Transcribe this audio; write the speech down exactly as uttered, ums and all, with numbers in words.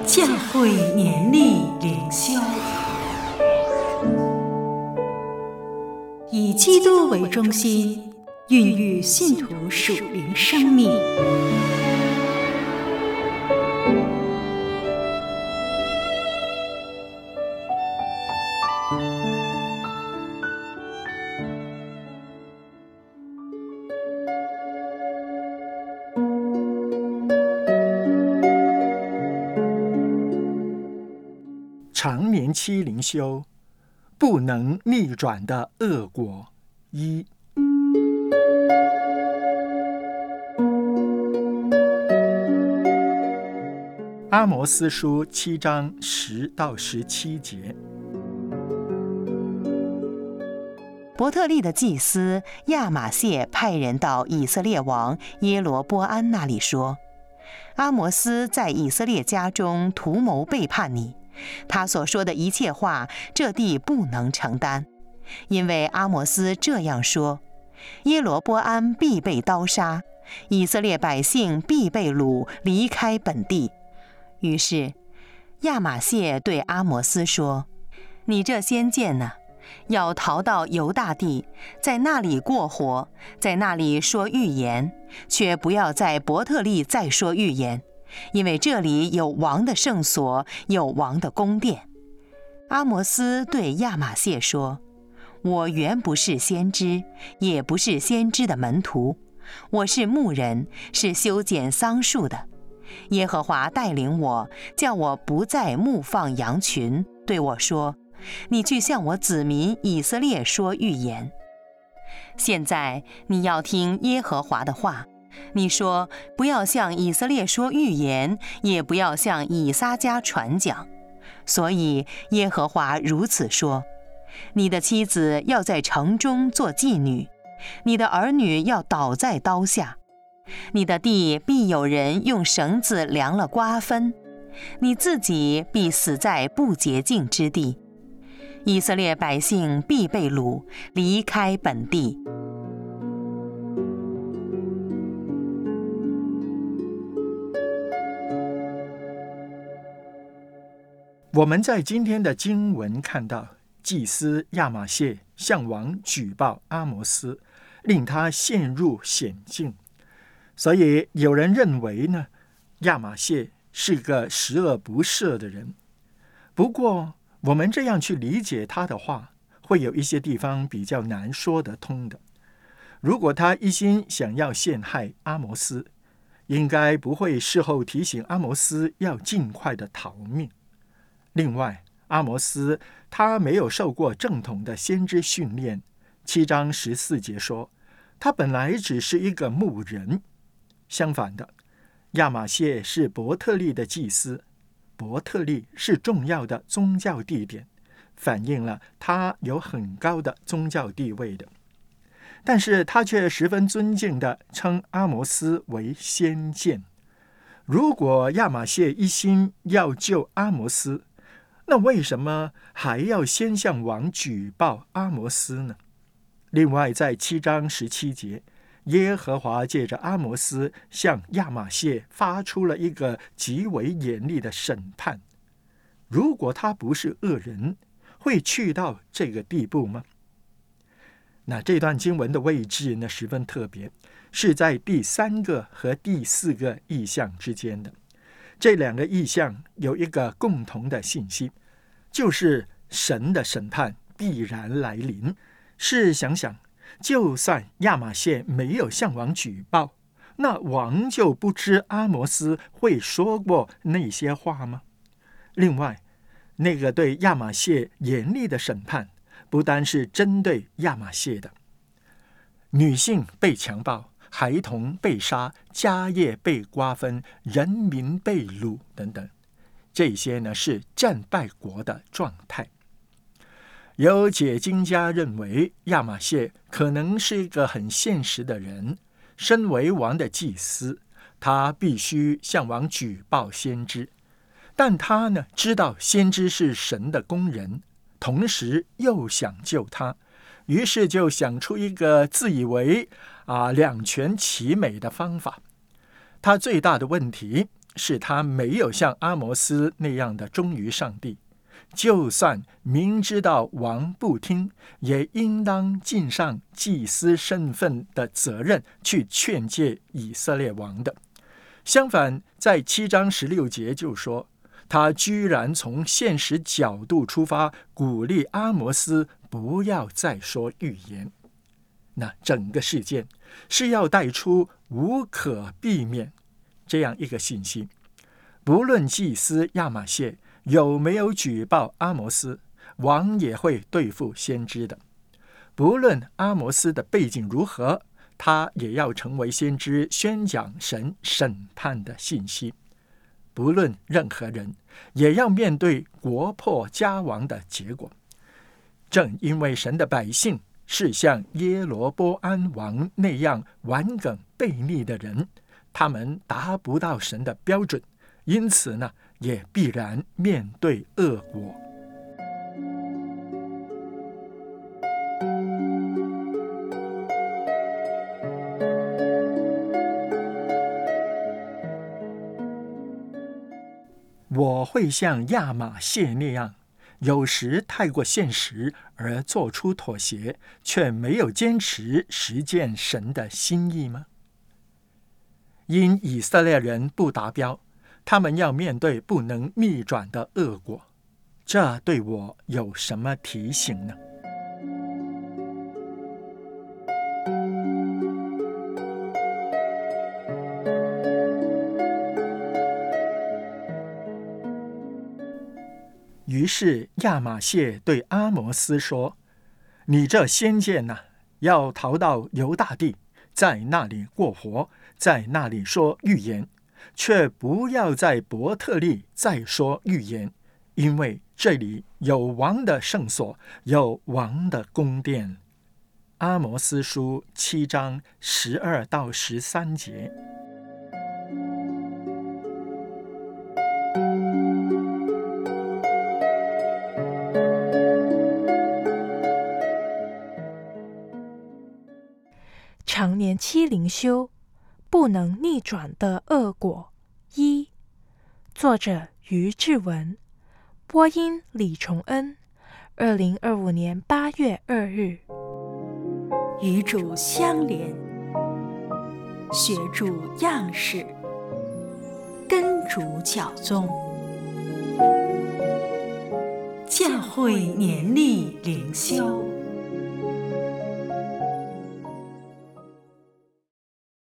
教会年历灵修，以基督为中心，孕育信徒属灵生命。 常年期灵修，不能逆转的恶果一。阿摩司书七章十到十七节。 伯特利的祭司亚玛谢派人到以色列王耶罗波安那里说：阿摩斯在以色列家中图谋背叛你，他所说的一切话，这地不能承担，因为阿摩斯这样说：耶罗波安必被刀杀，以色列百姓必被掳离开本地。于是亚玛谢对阿摩斯说：你这先见呢，要逃到犹大地，在那里过活，在那里说预言，却不要在伯特利再说预言，因为这里有王的圣所，有王的宫殿。阿摩斯对亚玛谢说：我原不是先知，也不是先知的门徒，我是牧人，是修剪桑树的。耶和华带领我，叫我不再牧放羊群，对我说：你去向我子民以色列说预言。现在你要听耶和华的话，你说不要向以色列说预言，也不要向以撒家传讲。所以耶和华如此说：你的妻子要在城中做妓女，你的儿女要倒在刀下，你的地必有人用绳子量了瓜分，你自己必死在不洁净之地。以色列百姓必被掳离开本地。 我们在今天的经文看到，祭司亚玛谢向王举报阿摩斯，令他陷入险境。所以有人认为呢，亚玛谢是个十恶不赦的人。不过我们这样去理解他的话，会有一些地方比较难说得通的。如果他一心想要陷害阿摩斯，应该不会事后提醒阿摩斯要尽快的逃命。另外，阿摩斯他没有受过正统的先知训练，七章十四节说，他本来只是一个牧人。相反的，亚玛谢是伯特利的祭司，伯特利是重要的宗教地点，反映了他有很高的宗教地位的。但是他却十分尊敬地称阿摩斯为先见。如果亚玛谢一心要救阿摩斯，那为什么还要先向王举报阿摩斯呢？另外，在七章十七节，耶和华借着阿摩斯向亚玛谢发出了一个极为严厉的审判。如果他不是恶人，会去到这个地步吗？那这段经文的位置呢，十分特别，是在第三个和第四个意象之间的。这两个意象有一个共同的信息，就是神的审判必然来临。试想想，就算亚玛谢没有向王举报，那王就不知阿摩斯会说过那些话吗？另外，那个对亚玛谢严厉的审判，不单是针对亚玛谢的，女性被强暴，孩童被杀，家业被瓜分，人民被掳等等，这些呢是战败国的状态。有解经家认为，亚玛谢可能是一个很现实的人，身为王的祭司，他必须向王举报先知，但他呢知道先知是神的工人，同时又想救他，于是就想出一个自以为啊两全其美的方法。他最大的问题是他没有像阿摩斯那样的忠于上帝，就算明知道王不听，也应当尽上祭司身份的责任去劝诫以色列王的。相反，在七章十六节就说，他居然从现实角度出发，鼓励阿摩斯不要再说预言。那整个事件是要带出无可避免这样一个信息，不论祭司亚玛谢有没有举报阿摩斯，王也会对付先知的。不论阿摩斯的背景如何，他也要成为先知，宣讲神审判的信息。不论任何人，也要面对国破家亡的结果。正因为神的百姓是像耶罗波安王那样顽梗悖逆的人，他们达不到神的标准，因此呢，也必然面对恶果。我会像亚玛谢那样，有时太过现实而做出妥协，却没有坚持实践神的心意吗？因以色列人不达标，他们要面对不能逆转的恶果，这对我有什么提醒呢？于是亚玛谢对阿摩斯说，你这先见呐、啊，要逃到犹大地，在那里过活，在那里说预言，却不要在伯特利再说预言，因为这里有王的圣所，有王的宫殿。阿摩斯书七章十二到十三节。 常年期灵修，不能逆转的恶果。一，作者于志文，播音李崇恩，二零二五年八月二日。 与主相连，学主样式，跟主教宗，教会年历灵修。